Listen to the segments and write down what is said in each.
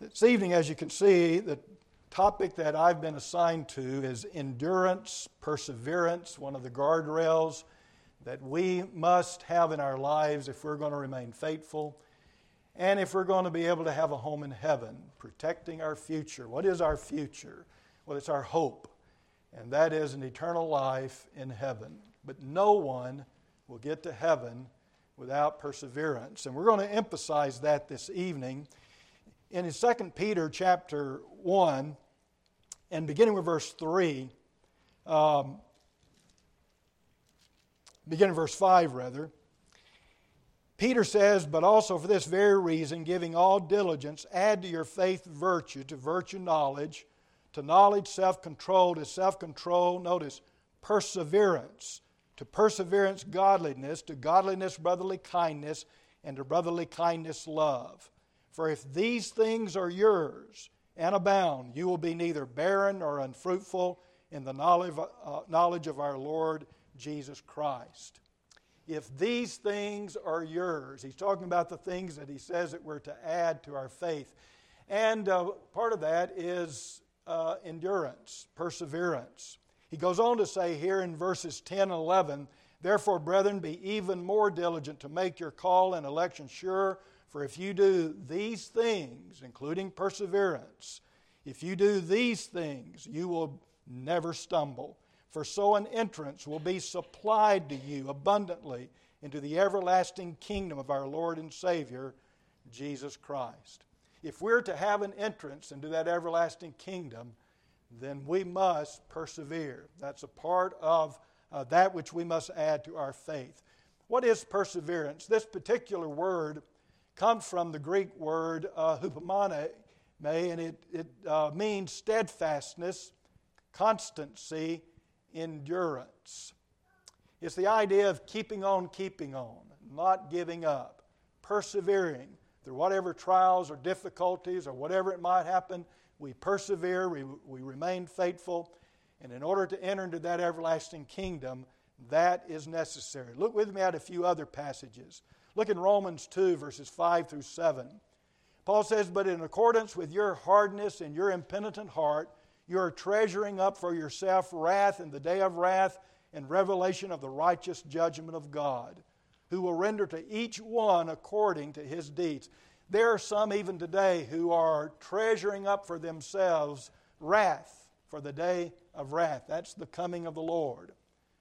This evening, as you can see, the topic that I've been assigned to is endurance, perseverance, one of the guardrails that we must have in our lives if we're going to remain faithful and if we're going to be able to have a home in heaven, protecting our future. What is our future? Well, it's our hope, and that is an eternal life in heaven. But no one will get to heaven without perseverance, and we're going to emphasize that this evening. In 2 Peter chapter 1, and beginning with verse 3, beginning verse 5 rather, Peter says, "But also for this very reason, giving all diligence, add to your faith virtue, to virtue knowledge, to knowledge self-control, to self-control," notice, perseverance, to perseverance godliness, to godliness brotherly kindness, and to brotherly kindness love. For if these things are yours and abound, you will be neither barren nor unfruitful in the knowledge of our Lord Jesus Christ. If these things are yours, he's talking about the things that he says that we're to add to our faith. And part of that is endurance, perseverance. He goes on to say here in verses 10 and 11, "Therefore, brethren, be even more diligent to make your call and election sure. For if you do these things, including perseverance, if you do these things, you will never stumble. For so an entrance will be supplied to you abundantly into the everlasting kingdom of our Lord and Savior, Jesus Christ." If we're to have an entrance into that everlasting kingdom, then we must persevere. That's a part of that which we must add to our faith. What is perseverance? This particular word comes from the Greek word hupomone, and it means steadfastness, constancy, endurance. It's the idea of keeping on, not giving up, persevering through whatever trials or difficulties or whatever it might happen. We persevere, we remain faithful, and in order to enter into that everlasting kingdom, that is necessary. Look with me at a few other passages. Look in Romans 2, verses 5 through 7. Paul says, "But in accordance with your hardness and your impenitent heart, you are treasuring up for yourself wrath in the day of wrath and revelation of the righteous judgment of God, who will render to each one according to his deeds." There are some even today who are treasuring up for themselves wrath for the day of wrath. That's the coming of the Lord.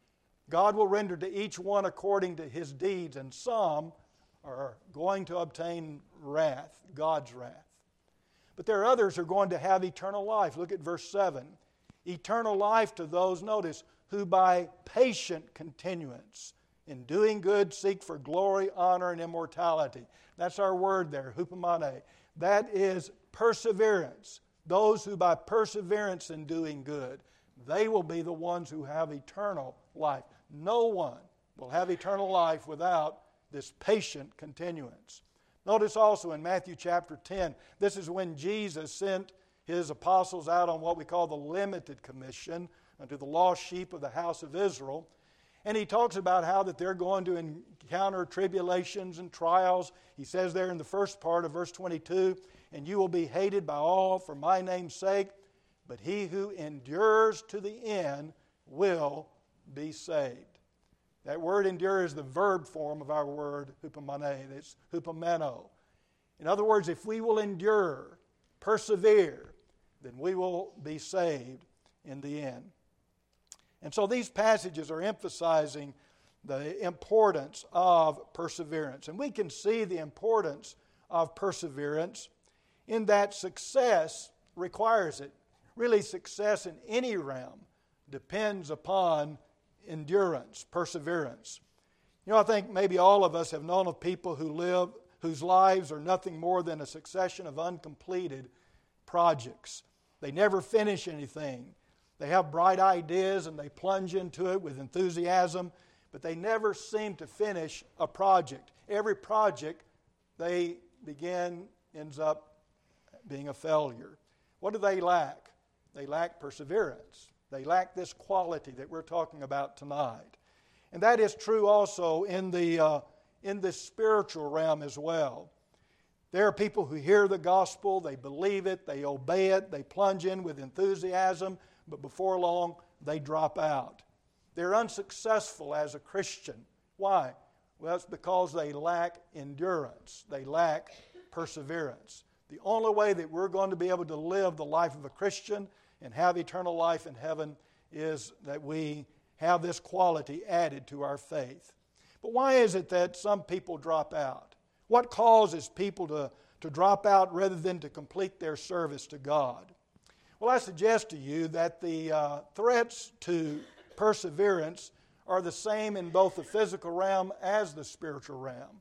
God will render to each one according to his deeds, and some are going to obtain wrath, God's wrath. But there are others who are going to have eternal life. Look at verse 7. "Eternal life to those," notice, "who by patient continuance in doing good seek for glory, honor, and immortality." That's our word there, hupomone. That is perseverance. Those who by perseverance in doing good, they will be the ones who have eternal life. No one will have eternal life without this patient continuance. Notice also in Matthew chapter 10, this is when Jesus sent his apostles out on what we call the limited commission unto the lost sheep of the house of Israel. And he talks about how that they're going to encounter tribulations and trials. He says there in the first part of verse 22, "And you will be hated by all for my name's sake, but he who endures to the end will be saved." That word endure is the verb form of our word hupomone. It's hupomeno. In other words, if we will endure, persevere, then we will be saved in the end. And so these passages are emphasizing the importance of perseverance. And we can see the importance of perseverance in that success requires it. Really, success in any realm depends upon endurance, perseverance. You know, I think maybe all of us have known of people whose lives are nothing more than a succession of uncompleted projects. They never finish anything. They have bright ideas and they plunge into it with enthusiasm, but they never seem to finish a project. Every project they begin ends up being a failure. What do they lack? They lack perseverance. They lack this quality that we're talking about tonight. And that is true also in the spiritual realm as well. There are people who hear the gospel, they believe it, they obey it, they plunge in with enthusiasm, but before long they drop out. They're unsuccessful as a Christian. Why? Well, it's because they lack endurance. They lack perseverance. The only way that we're going to be able to live the life of a Christian and have eternal life in heaven is that we have this quality added to our faith. But why is it that some people drop out? What causes people to drop out rather than to complete their service to God? Well, I suggest to you that the threats to perseverance are the same in both the physical realm as the spiritual realm.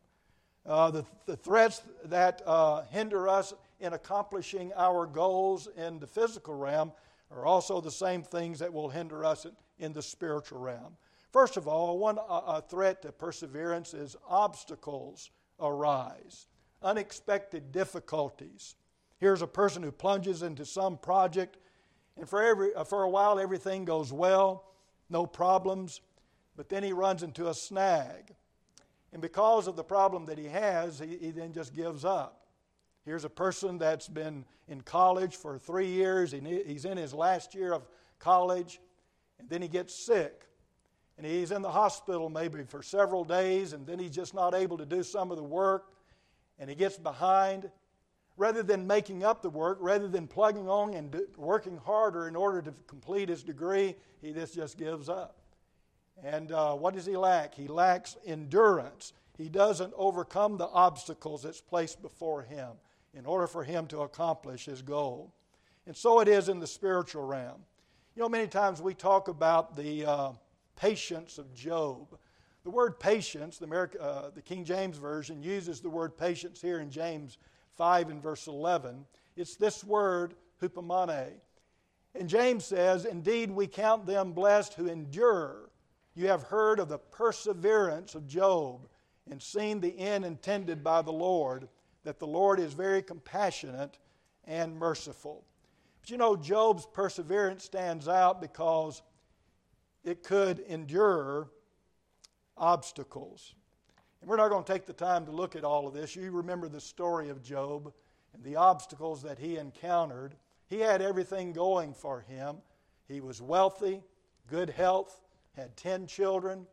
The threats that hinder us in accomplishing our goals in the physical realm are also the same things that will hinder us in the spiritual realm. First of all, one threat to perseverance is obstacles arise, unexpected difficulties. Here's a person who plunges into some project, and for a while everything goes well, no problems, but then he runs into a snag. And because of the problem that he has, he then just gives up. Here's a person that's been in college for 3 years. He's in his last year of college, and then he gets sick. And he's in the hospital maybe for several days, and then he's just not able to do some of the work, and he gets behind. Rather than making up the work, rather than plugging on and working harder in order to complete his degree, he just gives up. And what does he lack? He lacks endurance. He doesn't overcome the obstacles that's placed before him in order for him to accomplish his goal. And so it is in the spiritual realm. You know, many times we talk about the patience of Job. The word patience, the King James Version uses the word patience here in James 5 and verse 11. It's this word, hupomone. And James says, "Indeed we count them blessed who endure. You have heard of the perseverance of Job and seen the end intended by the Lord, that the Lord is very compassionate and merciful." But you know, Job's perseverance stands out because it could endure obstacles. And we're not going to take the time to look at all of this. You remember the story of Job and the obstacles that he encountered. He had everything going for him. He was wealthy, good health, had 10 children.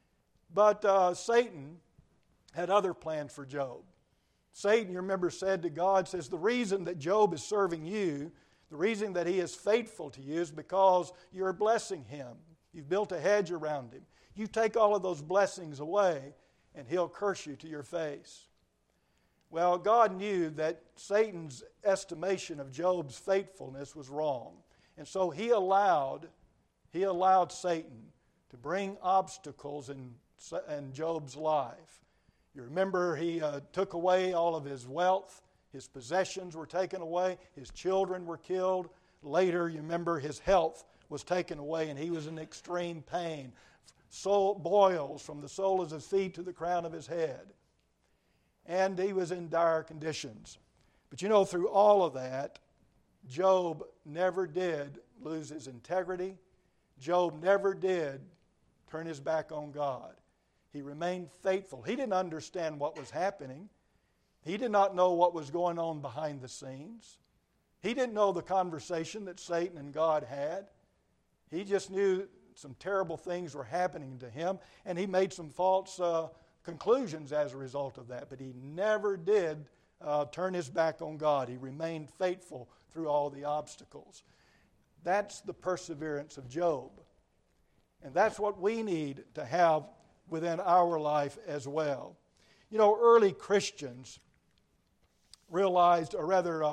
But Satan had other plans for Job. Satan, you remember, said to God, says, the reason that Job is serving you, the reason that he is faithful to you is because you're blessing him. You've built a hedge around him. You take all of those blessings away, and he'll curse you to your face. Well, God knew that Satan's estimation of Job's faithfulness was wrong. And so he allowed Satan to bring obstacles in Job's life. You remember he took away all of his wealth. His possessions were taken away. His children were killed. Later, you remember his health was taken away, and he was in extreme pain. Boils from the sole of his feet to the crown of his head. And he was in dire conditions. But you know, through all of that, Job never did lose his integrity. Job never did turn his back on God. He remained faithful. He didn't understand what was happening. He did not know what was going on behind the scenes. He didn't know the conversation that Satan and God had. He just knew some terrible things were happening to him, and he made some false conclusions as a result of that. But he never did turn his back on God. He remained faithful through all the obstacles. That's the perseverance of Job. And that's what we need to have within our life as well. You know, early Christians realized, or rather,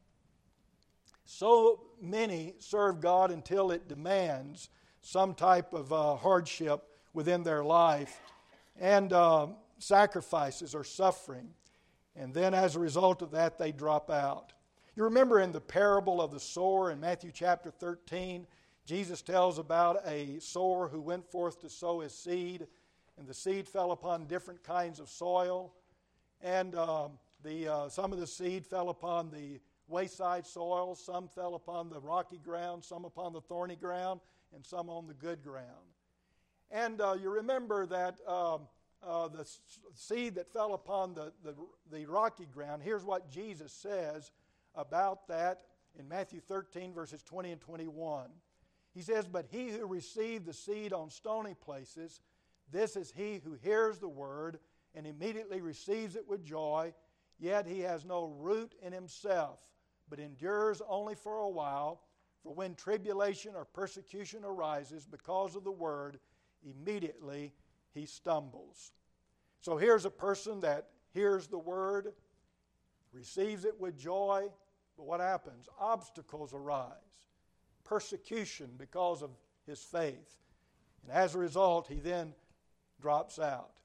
so many serve God until it demands some type of hardship within their life and sacrifices or suffering. And then as a result of that, they drop out. You remember in the parable of the sower in Matthew chapter 13, Jesus tells about a sower who went forth to sow his seed, and the seed fell upon different kinds of soil. And some of the seed fell upon the wayside soil, some fell upon the rocky ground, some upon the thorny ground, and some on the good ground. And you remember that the seed that fell upon the rocky ground, here's what Jesus says about that in Matthew 13, verses 20 and 21. He says, "But he who received the seed on stony places, this is he who hears the word and immediately receives it with joy, yet he has no root in himself, but endures only for a while. For when tribulation or persecution arises because of the word, immediately he stumbles." So here's a person that hears the word, receives it with joy, but what happens? Obstacles arise. Persecution because of his faith. And as a result, he then drops out.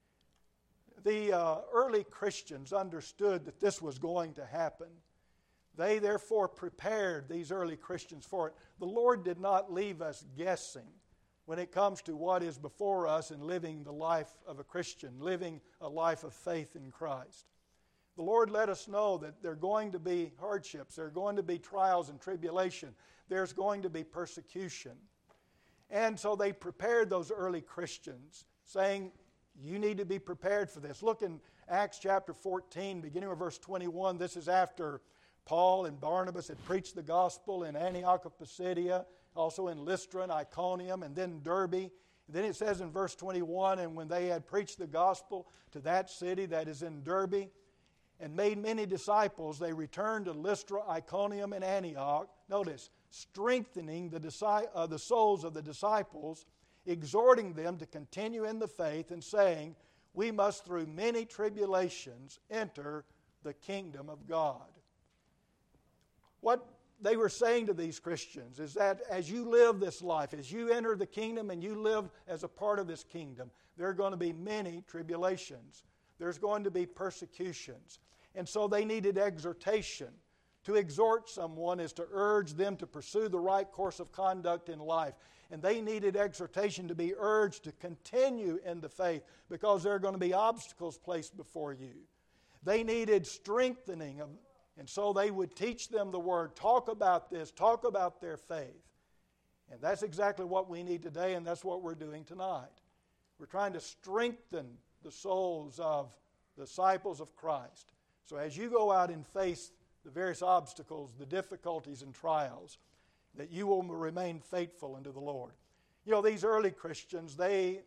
The early Christians understood that this was going to happen. They therefore prepared these early Christians for it. The Lord did not leave us guessing when it comes to what is before us in living the life of a Christian, living a life of faith in Christ. The Lord let us know that there are going to be hardships, there are going to be trials and tribulation, there's going to be persecution. And so they prepared those early Christians, saying, you need to be prepared for this. Look in Acts chapter 14, beginning with verse 21. This is after Paul and Barnabas had preached the gospel in Antioch of Pisidia, also in Lystra and Iconium, and then Derbe. And then it says in verse 21, "And when they had preached the gospel to that city that is in Derbe, and made many disciples, they returned to Lystra, Iconium, and Antioch." Notice, strengthening the souls of the disciples, exhorting them to continue in the faith, and saying, "We must through many tribulations enter the kingdom of God." What they were saying to these Christians is that as you live this life, as you enter the kingdom and you live as a part of this kingdom, there are going to be many tribulations. There's going to be persecutions. And so they needed exhortation. To exhort someone is to urge them to pursue the right course of conduct in life. And they needed exhortation to be urged to continue in the faith because there are going to be obstacles placed before you. They needed strengthening, and so they would teach them the Word, talk about this, talk about their faith. And that's exactly what we need today, and that's what we're doing tonight. We're trying to strengthen the souls of disciples of Christ. So as you go out and face the various obstacles, the difficulties and trials, that you will remain faithful unto the Lord. You know, these early Christians, they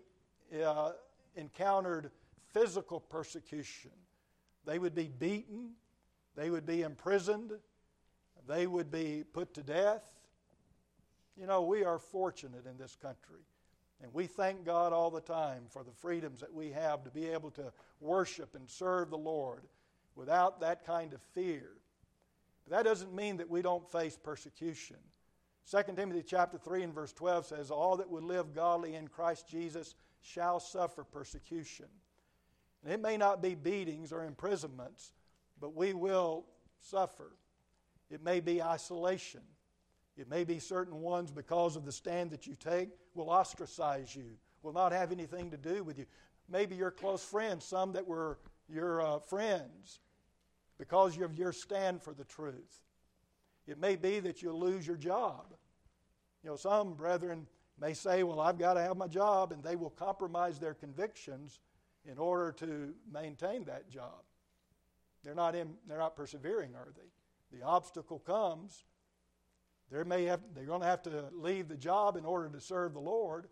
encountered physical persecution. They would be beaten, they would be imprisoned, they would be put to death. You know, we are fortunate in this country. And we thank God all the time for the freedoms that we have to be able to worship and serve the Lord without that kind of fear. But that doesn't mean that we don't face persecution. 2 Timothy chapter 3 and verse 12 says, "All that would live godly in Christ Jesus shall suffer persecution." And it may not be beatings or imprisonments, but we will suffer. It may be isolation. It may be certain ones, because of the stand that you take, will ostracize you, will not have anything to do with you. Maybe your close friends, some that were your friends, because of your stand for the truth. It may be that you'll lose your job. You know, some brethren may say, well, I've got to have my job, and they will compromise their convictions in order to maintain that job. They're not persevering, are they? The obstacle comes. They're going to have to leave the job in order to serve the Lord.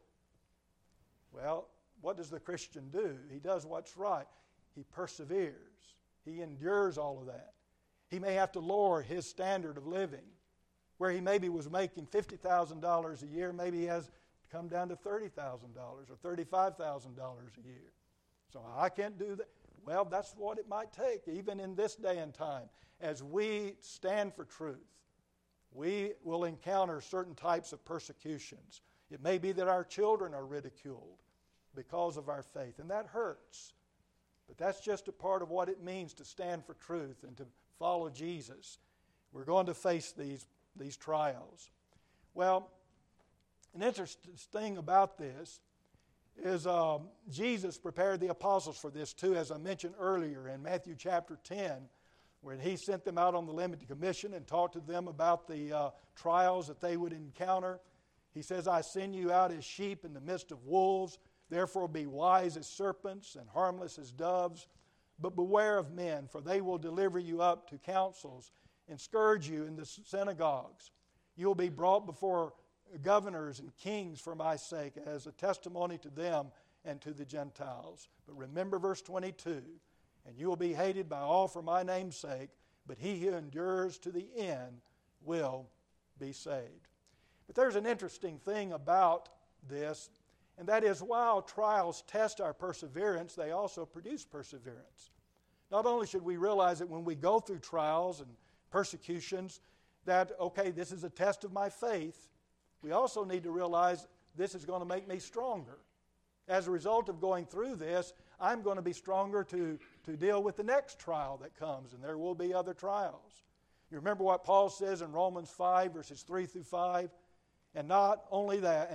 Well, what does the Christian do? He does what's right. He perseveres. He endures all of that. He may have to lower his standard of living. Where he maybe was making $50,000 a year, maybe he has come down to $30,000 or $35,000 a year. So I can't do that. Well, that's what it might take, even in this day and time. As we stand for truth, we will encounter certain types of persecutions. It may be that our children are ridiculed because of our faith, and that hurts. But that's just a part of what it means to stand for truth and to follow Jesus. We're going to face these trials. Well, an interesting thing about this is Jesus prepared the apostles for this too, as I mentioned earlier in Matthew chapter 10, where he sent them out on the limited commission and talked to them about the trials that they would encounter. He says, I send you out as sheep in the midst of wolves. Therefore be wise as serpents and harmless as doves. But beware of men, for they will deliver you up to councils and scourge you in the synagogues. You will be brought before governors and kings for my sake, as a testimony to them and to the Gentiles. But remember verse 22, and you will be hated by all for my name's sake, but he who endures to the end will be saved. But there's an interesting thing about this, and that is while trials test our perseverance, they also produce perseverance. Not only should we realize that when we go through trials and persecutions, that, okay, this is a test of my faith, we also need to realize this is going to make me stronger. As a result of going through this, I'm going to be stronger to deal with the next trial that comes, and there will be other trials. You remember what Paul says in Romans 5, verses 3 through 5? And not only that,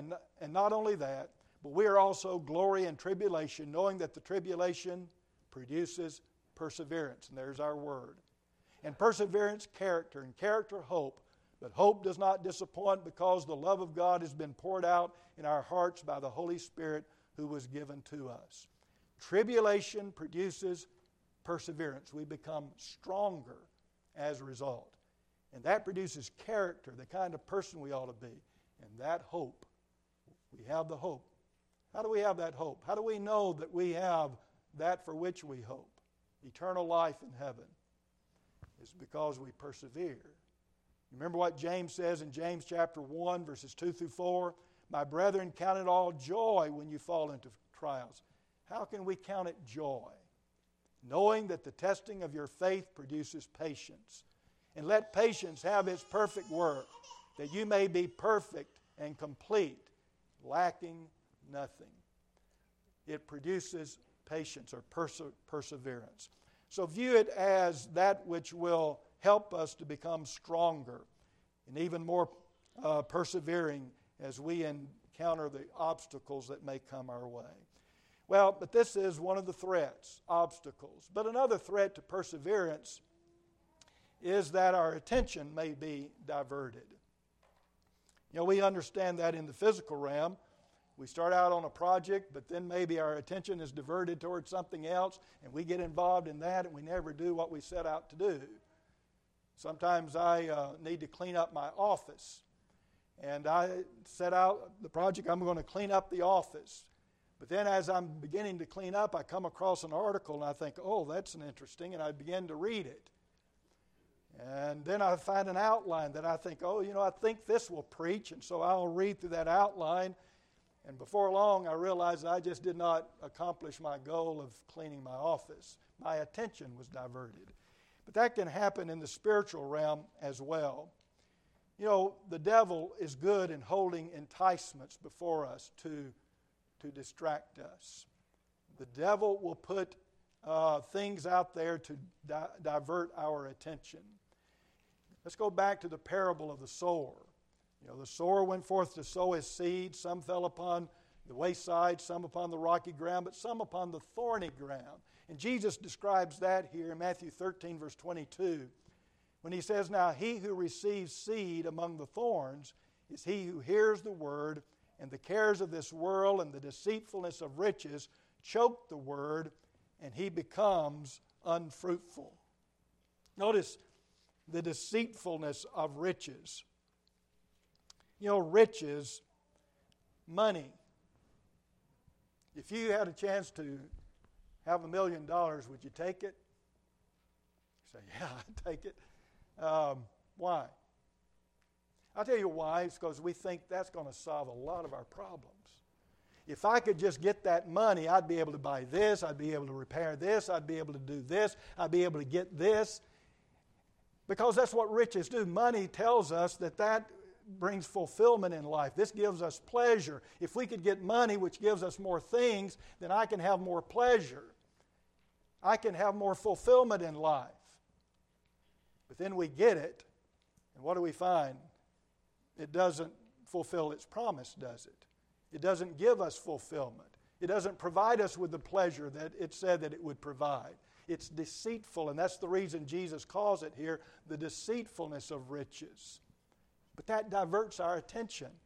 but we are also glory in tribulation, knowing that the tribulation produces perseverance. And there's our word. And perseverance, character, and character, hope. But hope does not disappoint, because the love of God has been poured out in our hearts by the Holy Spirit who was given to us. Tribulation produces perseverance. We become stronger as a result. And that produces character, the kind of person we ought to be. And that hope, we have the hope. How do we have that hope? How do we know that we have that for which we hope? Eternal life in heaven. It's because we persevere. Remember what James says in James chapter 1, verses 2 through 4? My brethren, count it all joy when you fall into trials. How can we count it joy? Knowing that the testing of your faith produces patience. And let patience have its perfect work, that you may be perfect and complete, lacking nothing. It produces patience or perseverance. So view it as that which will help us to become stronger and even more persevering as we encounter the obstacles that may come our way. Well, but this is one of the threats, obstacles. But another threat to perseverance is that our attention may be diverted. You know, we understand that in the physical realm. We start out on a project, but then maybe our attention is diverted towards something else, and we get involved in that, and we never do what we set out to do. Sometimes I need to clean up my office, and I set out the project, I'm going to clean up the office. But then as I'm beginning to clean up, I come across an article, and I think, oh, that's interesting, and I begin to read it. And then I find an outline that I think, oh, I think this will preach, and so I'll read through that outline. And before long, I realized I just did not accomplish my goal of cleaning my office. My attention was diverted. But that can happen in the spiritual realm as well. You know, the devil is good in holding enticements before us to distract us. The devil will put things out there to divert our attention. Let's go back to the parable of the sower. You know, the sower went forth to sow his seed. Some fell upon the wayside, some upon the rocky ground, but some upon the thorny ground. And Jesus describes that here in Matthew 13, verse 22, when he says, now he who receives seed among the thorns is he who hears the word, and the cares of this world and the deceitfulness of riches choke the word, and he becomes unfruitful. Notice the deceitfulness of riches. You know, riches, money. If you had a chance to have $1 million, would you take it? You say, yeah, I'd take it. Why? I'll tell you why. It's because we think that's going to solve a lot of our problems. If I could just get that money, I'd be able to buy this, I'd be able to repair this, I'd be able to do this, I'd be able to get this. Because that's what riches do. Money tells us that brings fulfillment in life. This gives us pleasure. If we could get money, which gives us more things, then I can have more pleasure. I can have more fulfillment in life. But then we get it, and what do we find? It doesn't fulfill its promise, does it? It doesn't give us fulfillment. It doesn't provide us with the pleasure that it said that it would provide. It's deceitful, and that's the reason Jesus calls it here, the deceitfulness of riches. But that diverts our attention.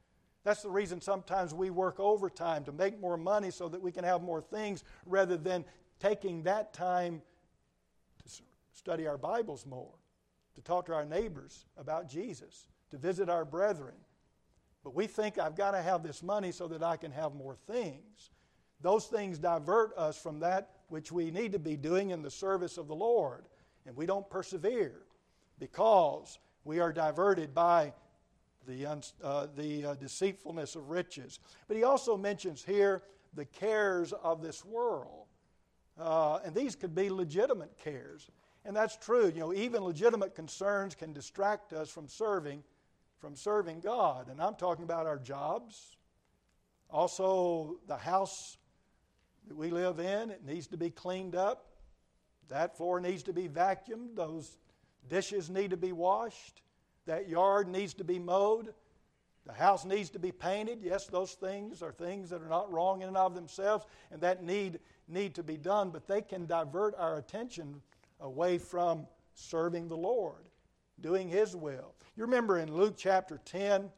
That's the reason sometimes we work overtime to make more money so that we can have more things rather than taking that time to study our Bibles more, to talk to our neighbors about Jesus, to visit our brethren. But we think I've got to have this money so that I can have more things. Those things divert us from that which we need to be doing in the service of the Lord. And we don't persevere because we are diverted by the deceitfulness of riches. But he also mentions here the cares of this world. And these could be legitimate cares. And that's true. Even legitimate concerns can distract us from serving God. And I'm talking about our jobs. Also, the house that we live in, it needs to be cleaned up. That floor needs to be vacuumed. Those dishes need to be washed. That yard needs to be mowed. The house needs to be painted. Yes, those things are things that are not wrong in and of themselves and that need to be done, but they can divert our attention away from serving the Lord, doing His will. You remember in Luke chapter 10,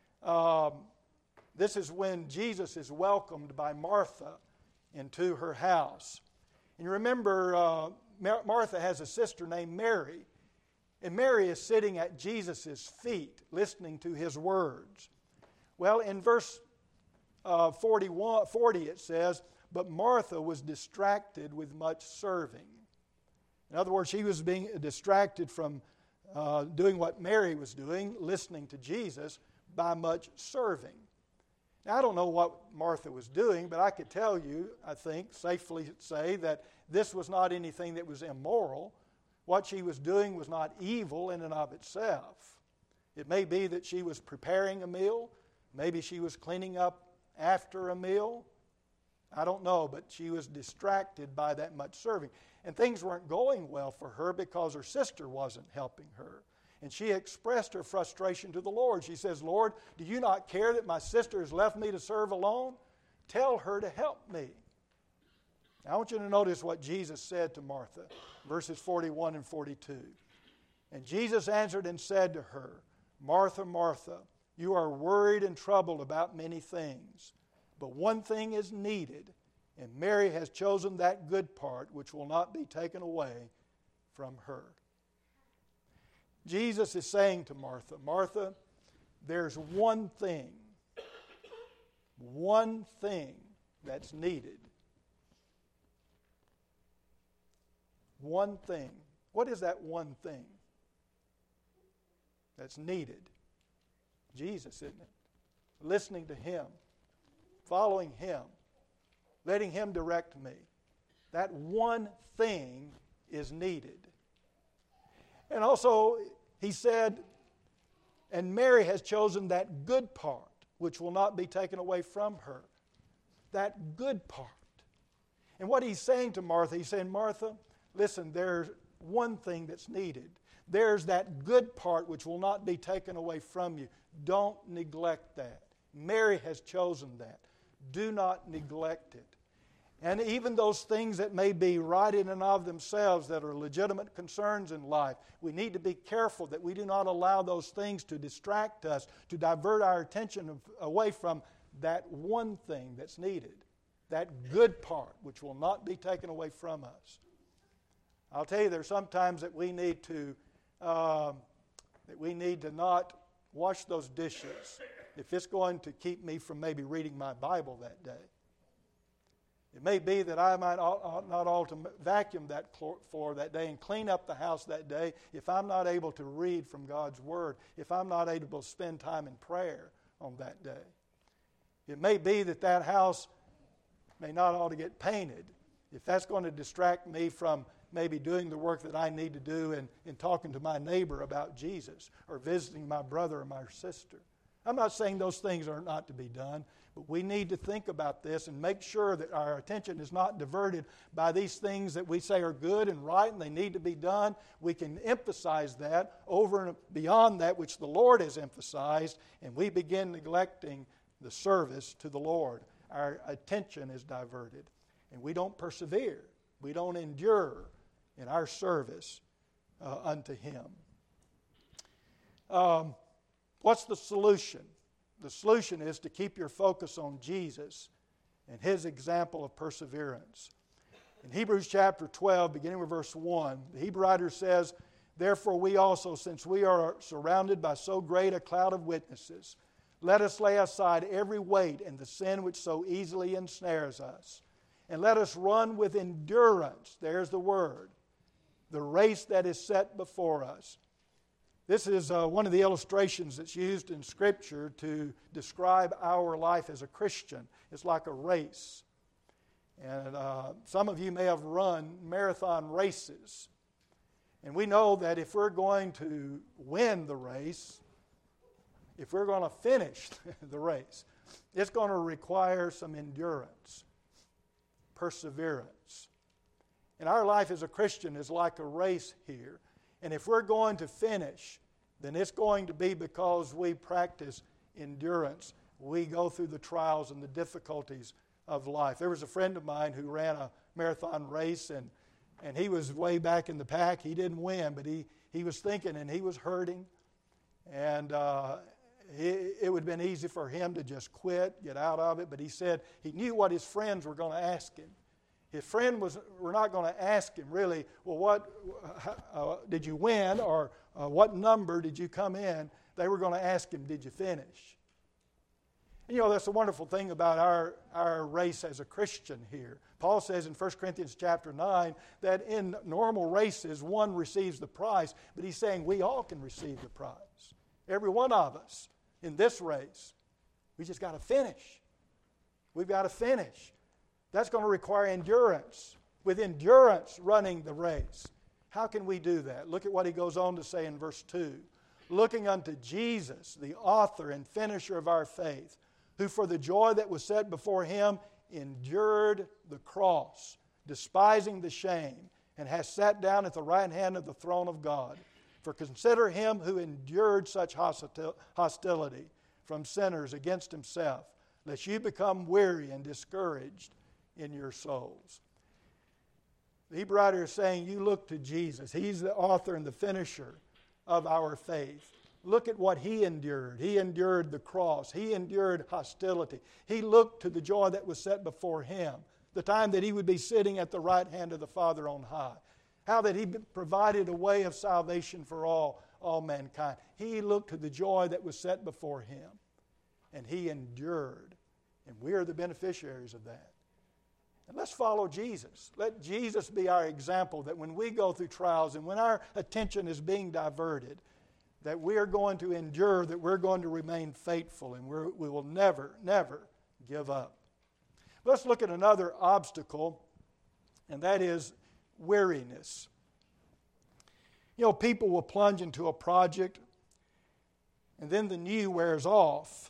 this is when Jesus is welcomed by Martha into her house. And you remember Martha has a sister named Mary. And Mary is sitting at Jesus' feet, listening to His words. Well, in verse 40 it says, "But Martha was distracted with much serving." In other words, she was being distracted from doing what Mary was doing, listening to Jesus, by much serving. Now, I don't know what Martha was doing, but I could tell you, I think, safely say that this was not anything that was immoral. What she was doing was not evil in and of itself. It may be that she was preparing a meal. Maybe she was cleaning up after a meal. I don't know, but she was distracted by that much serving. And things weren't going well for her because her sister wasn't helping her. And she expressed her frustration to the Lord. She says, "Lord, do you not care that my sister has left me to serve alone? Tell her to help me." Now, I want you to notice what Jesus said to Martha, verses 41 and 42. "And Jesus answered and said to her, 'Martha, Martha, you are worried and troubled about many things, but one thing is needed, and Mary has chosen that good part which will not be taken away from her.'" Jesus is saying to Martha, "Martha, there's one thing that's needed. One thing. What is that one thing that's needed? Jesus, isn't it? Listening to Him, following Him, letting Him direct me. That one thing is needed. And also, He said, and Mary has chosen that good part, which will not be taken away from her. That good part. And what He's saying to Martha, He's saying, "Martha, listen, there's one thing that's needed. There's that good part which will not be taken away from you. Don't neglect that. Mary has chosen that. Do not neglect it." And even those things that may be right in and of themselves that are legitimate concerns in life, we need to be careful that we do not allow those things to distract us, to divert our attention away from that one thing that's needed, that good part which will not be taken away from us. I'll tell you, there's sometimes that we need to not wash those dishes if it's going to keep me from maybe reading my Bible that day. It may be that I might not ought to vacuum that floor that day and clean up the house that day if I'm not able to read from God's Word, if I'm not able to spend time in prayer on that day. It may be that house may not ought to get painted if that's going to distract me from maybe doing the work that I need to do and talking to my neighbor about Jesus or visiting my brother or my sister. I'm not saying those things are not to be done, but we need to think about this and make sure that our attention is not diverted by these things that we say are good and right and they need to be done. We can emphasize that over and beyond that which the Lord has emphasized, and we begin neglecting the service to the Lord. Our attention is diverted, and we don't persevere. We don't endure in our service unto Him. What's the solution? the solution is to keep your focus on Jesus and His example of perseverance. In Hebrews chapter 12, beginning with verse 1, the Hebrew writer says, "Therefore we also, since we are surrounded by so great a cloud of witnesses, let us lay aside every weight and the sin which so easily ensnares us, and let us run with endurance," there's the word, "the race that is set before us." This is one of the illustrations that's used in Scripture to describe our life as a Christian. It's like a race. And some of you may have run marathon races. And we know that if we're going to win the race, if we're going to finish the race, it's going to require some endurance, perseverance. And our life as a Christian is like a race here. And if we're going to finish, then it's going to be because we practice endurance. We go through the trials and the difficulties of life. There was a friend of mine who ran a marathon race, and he was way back in the pack. He didn't win, but he was thinking, and he was hurting. And it would have been easy for him to just quit, get out of it. But he said he knew what his friends were going to ask him. His friend were not going to ask him really, well, what did you win, or what number did you come in? They were going to ask him, did you finish? And, that's the wonderful thing about our race as a Christian here. Paul says in 1 Corinthians chapter 9 that in normal races one receives the prize, but he's saying we all can receive the prize. Every one of us in this race. We just got to finish. We've got to finish. That's going to require endurance. With endurance, running the race. How can we do that? Look at what he goes on to say in verse 2. "Looking unto Jesus, the author and finisher of our faith, who for the joy that was set before him endured the cross, despising the shame, and has sat down at the right hand of the throne of God. For consider him who endured such hostility from sinners against himself, lest you become weary and discouraged in your souls." The Hebrew writer is saying, you look to Jesus. He's the author and the finisher of our faith. Look at what He endured. He endured the cross. He endured hostility. He looked to the joy that was set before Him, the time that He would be sitting at the right hand of the Father on high. How that He provided a way of salvation for all mankind. He looked to the joy that was set before Him, and He endured. And we are the beneficiaries of that. And let's follow Jesus. Let Jesus be our example, that when we go through trials and when our attention is being diverted, that we are going to endure, that we're going to remain faithful, and we will never, never give up. Let's look at another obstacle, and that is weariness. People will plunge into a project, and then the new wears off.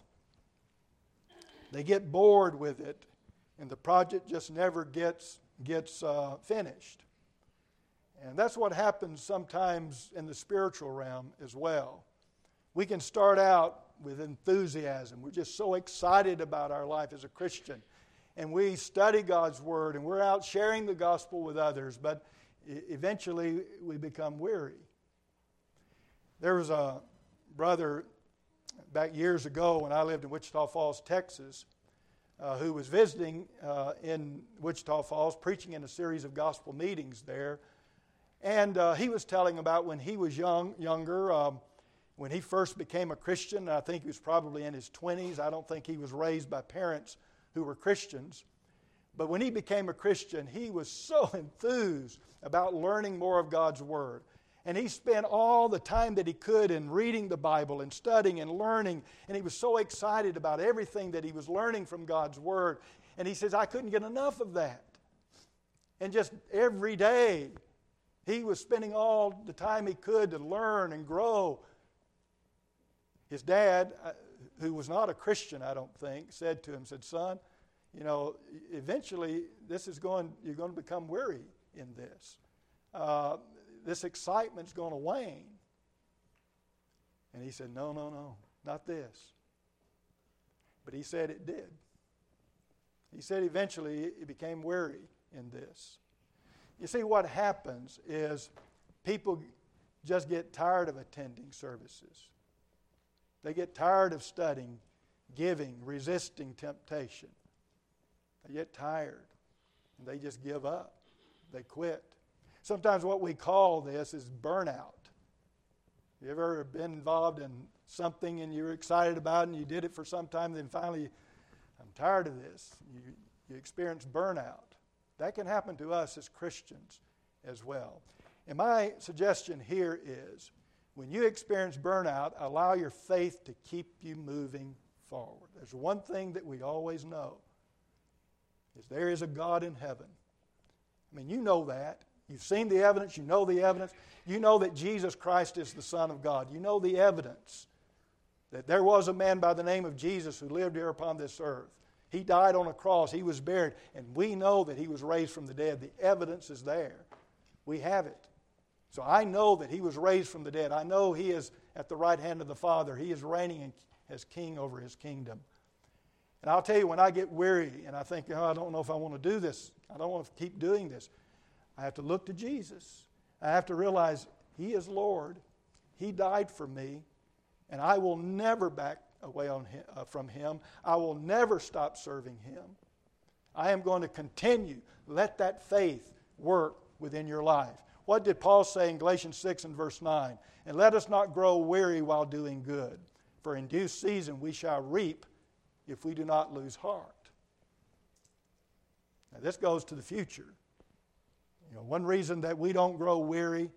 They get bored with it, and the project just never gets finished. And that's what happens sometimes in the spiritual realm as well. We can start out with enthusiasm. We're just so excited about our life as a Christian. And we study God's Word, and we're out sharing the gospel with others, but eventually we become weary. There was a brother back years ago when I lived in Wichita Falls, Texas, who was visiting in Wichita Falls, preaching in a series of gospel meetings there. And he was telling about when he was younger, when he first became a Christian. I think he was probably in his 20s. I don't think he was raised by parents who were Christians. But when he became a Christian, he was so enthused about learning more of God's Word. And he spent all the time that he could in reading the Bible and studying and learning. And he was so excited about everything that he was learning from God's Word. And he says, I couldn't get enough of that. And just every day, he was spending all the time he could to learn and grow. His dad, who was not a Christian, I don't think, said to him, son, eventually you're going to become weary in this. This excitement's going to wane. And he said, no, not this. But he said it did. He said eventually he became weary in this. You see, what happens is people just get tired of attending services. They get tired of studying giving, resisting temptation. They get tired and they just give up. They quit. Sometimes what we call this is burnout. You ever been involved in something and you're excited about it and you did it for some time, then finally, I'm tired of this. You experience burnout. That can happen to us as Christians as well. And my suggestion here is, when you experience burnout, allow your faith to keep you moving forward. There's one thing that we always know, is there is a God in heaven. I mean, you know that. You've seen the evidence. You know the evidence. You know that Jesus Christ is the Son of God. You know the evidence that there was a man by the name of Jesus who lived here upon this earth. He died on a cross. He was buried. And we know that He was raised from the dead. The evidence is there. We have it. So I know that He was raised from the dead. I know He is at the right hand of the Father. He is reigning as King over His kingdom. And I'll tell you, when I get weary and I think, I don't know if I want to do this, I don't want to keep doing this, I have to look to Jesus. I have to realize He is Lord. He died for me, and I will never back away from Him. I will never stop serving Him. I am going to continue. Let that faith work within your life. What did Paul say in Galatians 6 and verse 9? And let us not grow weary while doing good, for in due season we shall reap if we do not lose heart. Now this goes to the future. One reason that we don't grow weary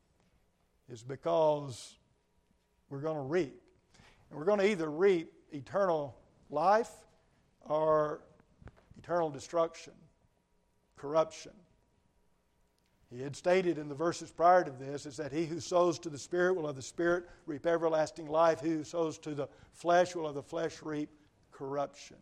is because we're going to reap. And we're going to either reap eternal life or eternal destruction, corruption. He had stated in the verses prior to this is that he who sows to the Spirit will of the Spirit reap everlasting life. He who sows to the flesh will of the flesh reap corruption.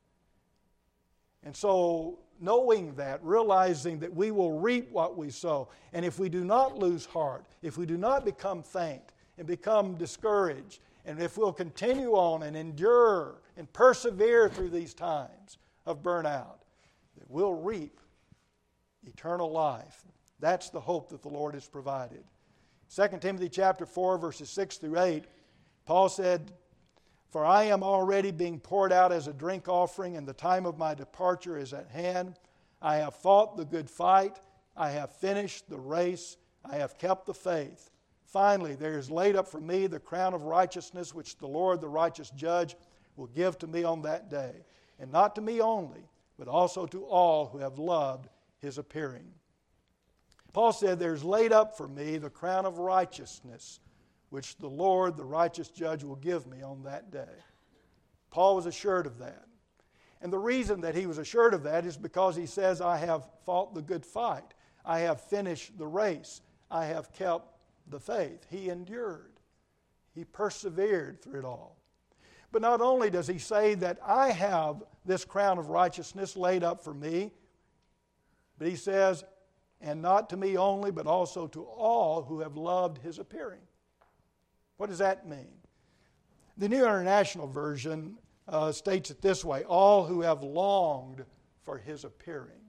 And so, knowing that, realizing that we will reap what we sow, and if we do not lose heart, if we do not become faint and become discouraged, and if we'll continue on and endure and persevere through these times of burnout, that we'll reap eternal life. That's the hope that the Lord has provided. 2 Timothy chapter 4, verses 6 through 8, Paul said, "For I am already being poured out as a drink offering, and the time of my departure is at hand. I have fought the good fight. I have finished the race. I have kept the faith. Finally, there is laid up for me the crown of righteousness, which the Lord, the righteous judge, will give to me on that day. And not to me only, but also to all who have loved His appearing." Paul said, "There's laid up for me the crown of righteousness, which the Lord, the righteous judge, will give me on that day." Paul was assured of that. And the reason that he was assured of that is because he says, "I have fought the good fight. I have finished the race. I have kept the faith." He endured. He persevered through it all. But not only does he say that I have this crown of righteousness laid up for me, but he says, "And not to me only, but also to all who have loved His appearing." What does that mean? The New International Version states it this way: all who have longed for His appearing.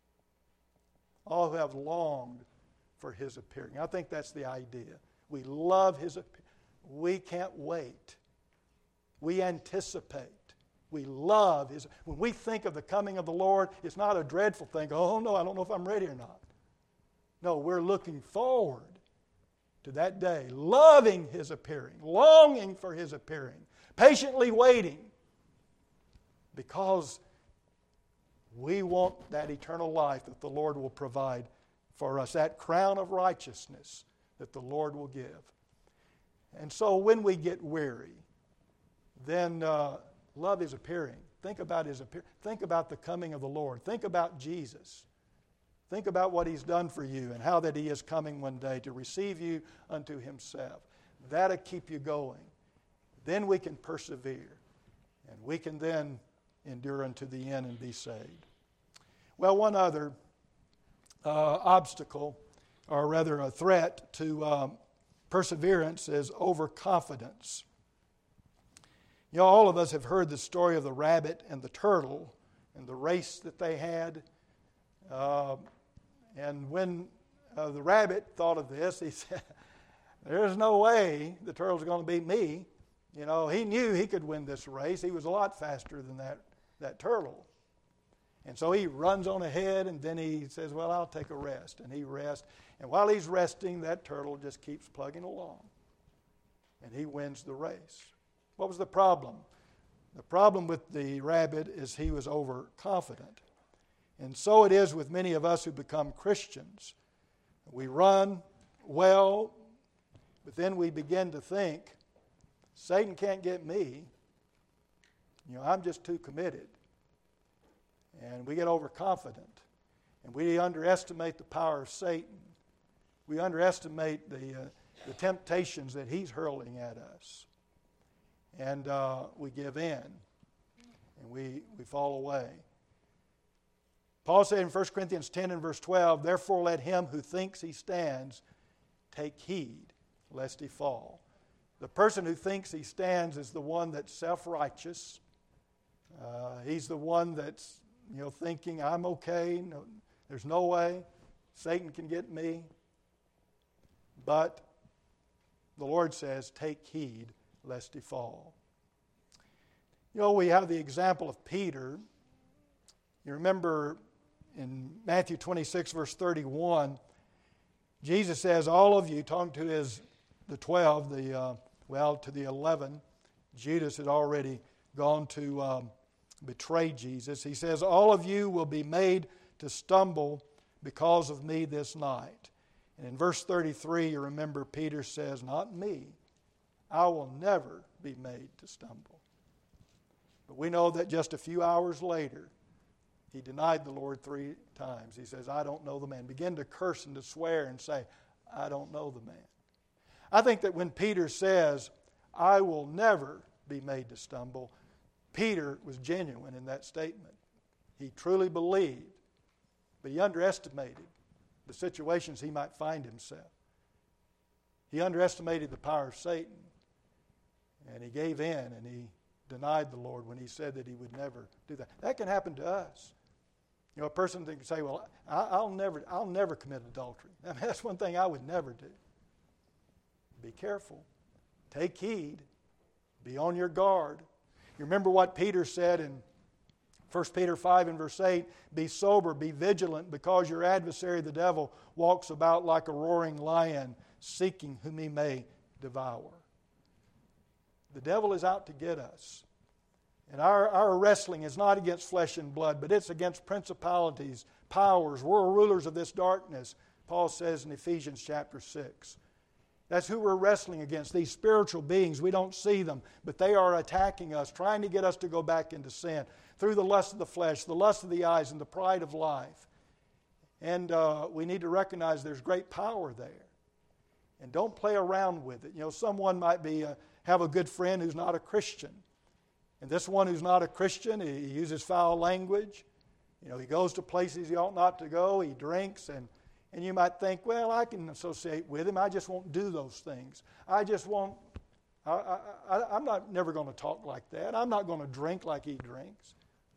All who have longed for His appearing. I think that's the idea. We love His appearing. We can't wait. We anticipate. We love His. When we think of the coming of the Lord, it's not a dreadful thing. Oh no, I don't know if I'm ready or not. No, we're looking forward to that day, loving His appearing, longing for His appearing, patiently waiting, because we want that eternal life that the Lord will provide for us, that crown of righteousness that the Lord will give. And so when we get weary, then love His appearing. Think about His appearing. Think about the coming of the Lord. Think about Jesus. Think about what He's done for you and how that He is coming one day to receive you unto Himself. That'll keep you going. Then we can persevere, and we can then endure unto the end and be saved. Well, one other obstacle, or rather a threat to perseverance, is overconfidence. All of us have heard the story of the rabbit and the turtle and the race that they had. And when the rabbit thought of this, he said, "There's no way the turtle's going to beat me. You know, he knew he could win this race. He was a lot faster than that turtle. And so he runs on ahead, and then he says, well, I'll take a rest. And he rests. And while he's resting, that turtle just keeps plugging along. And he wins the race. What was the problem? The problem with the rabbit is he was overconfident. And so it is with many of us who become Christians. We run well, but then we begin to think, Satan can't get me. You know, I'm just too committed. And we get overconfident. And we underestimate the power of Satan. We underestimate the temptations that he's hurling at us. And we give in. And we fall away. Paul said in 1 Corinthians 10 and verse 12, therefore let him who thinks he stands take heed lest he fall. The person who thinks he stands is the one that's self-righteous. He's the one that's, thinking, I'm okay. No, there's no way Satan can get me. But the Lord says, take heed lest he fall. We have the example of Peter. You remember in Matthew 26, verse 31, Jesus says, all of you, talking to the 12, to the 11, Judas had already gone to betray Jesus. He says, all of you will be made to stumble because of me this night. And in verse 33, you remember Peter says, not me. I will never be made to stumble. But we know that just a few hours later, he denied the Lord 3 times. He says, I don't know the man. Begin to curse and to swear and say, I don't know the man. I think that when Peter says, I will never be made to stumble, Peter was genuine in that statement. He truly believed, but he underestimated the situations he might find himself. He underestimated the power of Satan, and he gave in, and he denied the Lord when he said that he would never do that. That can happen to us. A person can say, well, I'll never commit adultery. I mean, that's one thing I would never do. Be careful. Take heed. Be on your guard. You remember what Peter said in 1 Peter 5 and verse 8, be sober, be vigilant, because your adversary, the devil, walks about like a roaring lion, seeking whom he may devour. The devil is out to get us. And our wrestling is not against flesh and blood, but it's against principalities, powers, world rulers of this darkness, Paul says in Ephesians chapter 6. That's who we're wrestling against, these spiritual beings. We don't see them, but they are attacking us, trying to get us to go back into sin through the lust of the flesh, the lust of the eyes, and the pride of life. And we need to recognize there's great power there. And don't play around with it. Someone might have a good friend who's not a Christian. And this one who's not a Christian, he uses foul language. He goes to places he ought not to go. He drinks, and you might think, well, I can associate with him. I just won't do those things. I just won't. I'm never going to talk like that. I'm not going to drink like he drinks.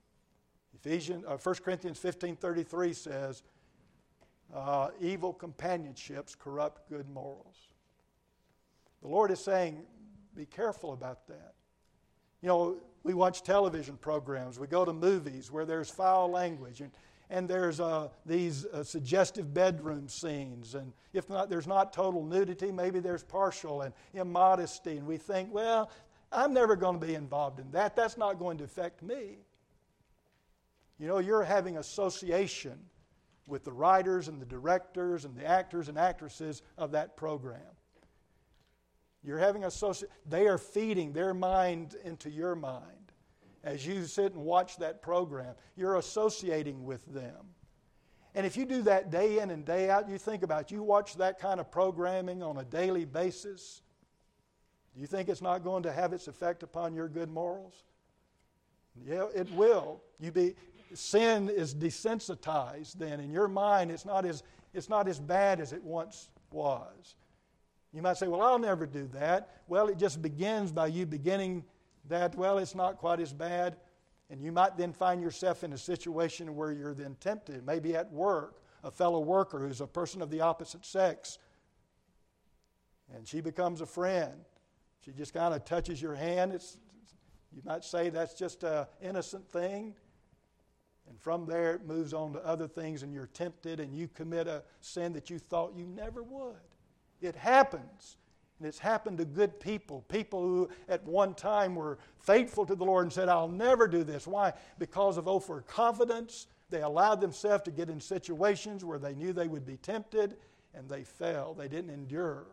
1 Corinthians 15:33 says, evil companionships corrupt good morals. The Lord is saying, be careful about that. We watch television programs. We go to movies where there's foul language and there's these suggestive bedroom scenes. And if not, there's not total nudity, maybe there's partial and immodesty. And we think, well, I'm never going to be involved in that. That's not going to affect me. You're having association with the writers and the directors and the actors and actresses of that program. You're having they are feeding their mind into your mind. As you sit and watch that program, you're associating with them. And if you do that day in and day out, you think about it, you watch that kind of programming on a daily basis, do you think it's not going to have its effect upon your good morals? Yeah, it will. Sin is desensitized then. In your mind, it's not as bad as it once was. You might say, well, I'll never do that. Well, it just begins by you beginning that, well, it's not quite as bad. And you might then find yourself in a situation where you're then tempted, maybe at work, a fellow worker who's a person of the opposite sex. And she becomes a friend. She just kind of touches your hand. You might say that's just an innocent thing. And from there it moves on to other things, and you're tempted and you commit a sin that you thought you never would. It happens. And it's happened to good people. People who at one time were faithful to the Lord and said, I'll never do this. Why? Because of overconfidence. They allowed themselves to get in situations where they knew they would be tempted, and they fell. They didn't endure.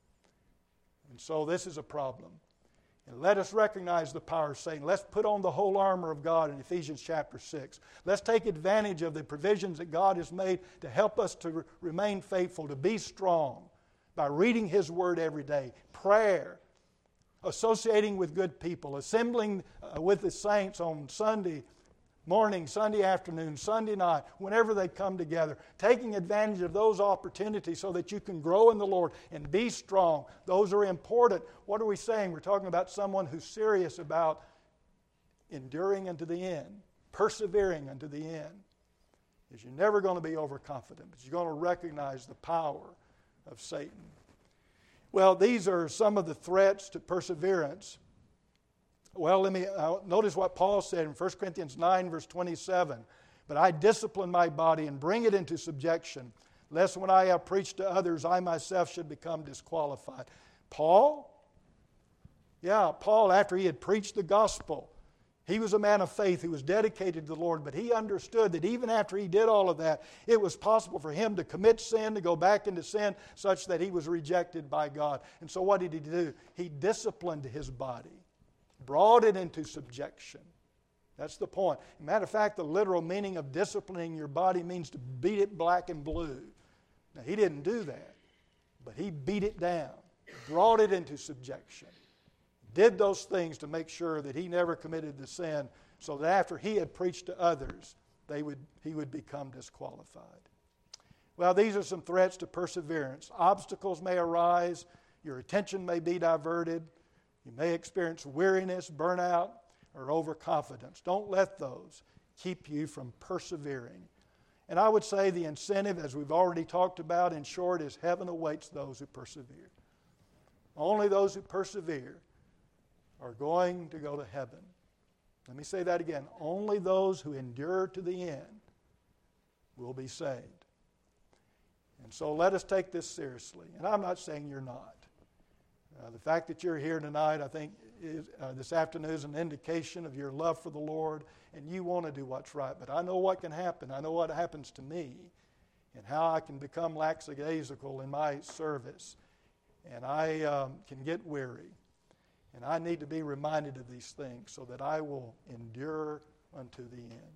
And so this is a problem. And let us recognize the power of Satan. Let's put on the whole armor of God in Ephesians chapter 6. Let's take advantage of the provisions that God has made to help us to remain faithful, to be strong by reading His Word every day, prayer, associating with good people, assembling with the saints on Sunday morning, Sunday afternoon, Sunday night, whenever they come together, taking advantage of those opportunities so that you can grow in the Lord and be strong. Those are important. What are we saying? We're talking about someone who's serious about enduring unto the end, persevering unto the end. Because you're never going to be overconfident, but you're going to recognize the power of Satan. Well, these are some of the threats to perseverance. Well, notice what Paul said in 1 Corinthians 9, verse 27. But I discipline my body and bring it into subjection, lest when I have preached to others, I myself should become disqualified. Paul, after he had preached the gospel, he was a man of faith who was dedicated to the Lord, but he understood that even after he did all of that, it was possible for him to commit sin, to go back into sin, such that he was rejected by God. And so what did he do? He disciplined his body. Brought it into subjection. That's the point. Matter of fact, the literal meaning of disciplining your body means to beat it black and blue. Now, he didn't do that, but he beat it down, brought it into subjection, did those things to make sure that he never committed the sin, so that after he had preached to others, he would become disqualified. Well, these are some threats to perseverance. Obstacles may arise. Your attention may be diverted. You may experience weariness, burnout, or overconfidence. Don't let those keep you from persevering. And I would say the incentive, as we've already talked about, in short, is heaven awaits those who persevere. Only those who persevere are going to go to heaven. Let me say that again. Only those who endure to the end will be saved. And so let us take this seriously. And I'm not saying you're not. The fact that you're here tonight, I think, this afternoon is an indication of your love for the Lord, and you want to do what's right. But I know what can happen. I know what happens to me and how I can become lackadaisical in my service. And I can get weary. And I need to be reminded of these things so that I will endure unto the end.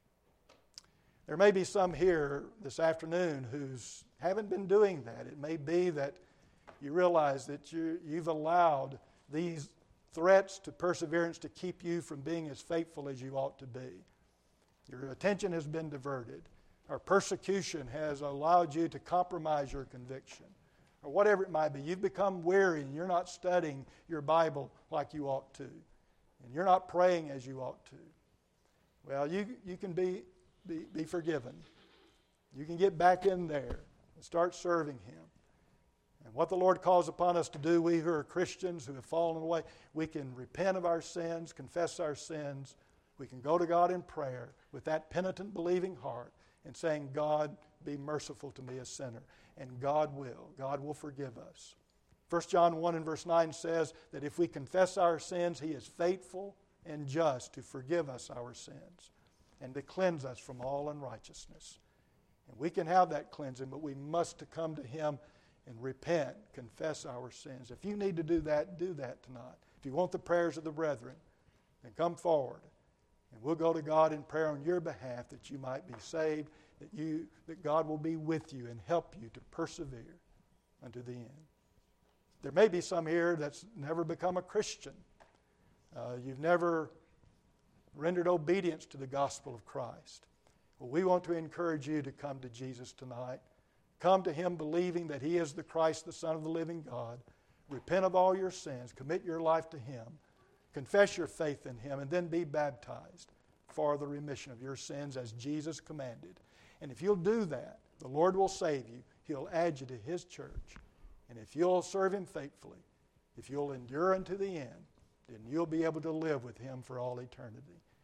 There may be some here this afternoon who haven't been doing that. It may be that you realize that you've allowed these threats to perseverance to keep you from being as faithful as you ought to be. Your attention has been diverted, or persecution has allowed you to compromise your conviction, or whatever it might be. You've become weary and you're not studying your Bible like you ought to, and you're not praying as you ought to. Well, you can be forgiven. You can get back in there and start serving Him. And what the Lord calls upon us to do, we who are Christians who have fallen away, we can repent of our sins, confess our sins. We can go to God in prayer with that penitent, believing heart and saying, God, be merciful to me, a sinner. And God will forgive us. 1 John 1 and verse 9 says that if we confess our sins, He is faithful and just to forgive us our sins and to cleanse us from all unrighteousness. And we can have that cleansing, but we must come to Him and repent, confess our sins. If you need to do that tonight. If you want the prayers of the brethren, then come forward. And we'll go to God in prayer on your behalf that you might be saved, that God will be with you and help you to persevere unto the end. There may be some here that's never become a Christian. You've never rendered obedience to the gospel of Christ. Well, we want to encourage you to come to Jesus tonight. Come to Him believing that He is the Christ, the Son of the living God. Repent of all your sins. Commit your life to Him. Confess your faith in Him, and then be baptized for the remission of your sins as Jesus commanded. And if you'll do that, the Lord will save you. He'll add you to His church. And if you'll serve Him faithfully, if you'll endure unto the end, then you'll be able to live with Him for all eternity.